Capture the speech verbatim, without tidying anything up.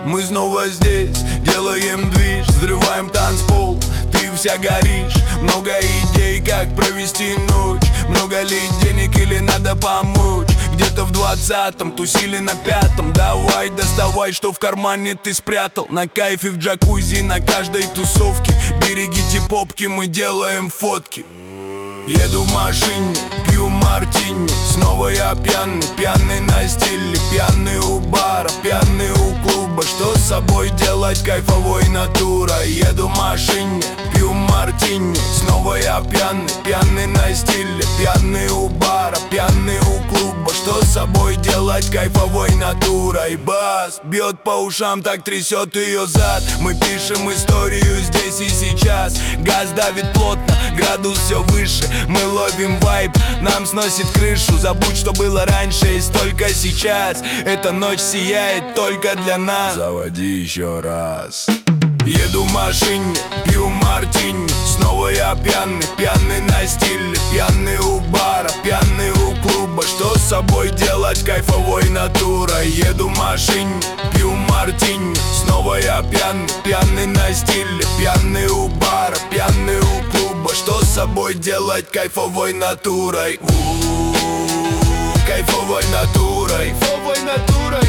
Мы снова здесь, делаем движ, взрываем танцпол. Ты вся горишь, много идей, как провести ночь. Много ли денег или надо помочь? Где-то в двадцатом, тусили на пятом. Давай, доставай, что в кармане ты спрятал. На кайфе в джакузи, на каждой тусовке. Берегите попки, мы делаем фотки. Еду в машине, пью мартини. Снова я пьяный, пьяный на стиле. Пьяный у бара, пьяный у клуба. Что с собой делать, кайфовой натура. Еду в машине, пью мартини. Снова я пьяный, пьяный на стиле. Пьяный у бара, пьяный у клуба. Что с собой делать, кайфовой натурой. Бас бьет по ушам, так трясет ее зад. Мы пишем историю здесь и сейчас. Газ давит плотно, градус все выше. Мы ловим вайб, нам сносит крышу. Забудь, что было раньше, есть только сейчас. Эта ночь сияет только для нас. Заводи еще раз. Еду в машине, пью мартини. Снова я пьяный, пьяный на стиле. Пьяный у бара, пьяный у клуба. Что с собой делать, кайфовой натурой. Еду в машине, пью мартини. Снова я пьяный, пьяный на стиле. Пьяный у бара, пьяный у клуба. Что с собой делать, кайфовой натурой. У-у-у, кайфовой натурой. Кайфовой натурой.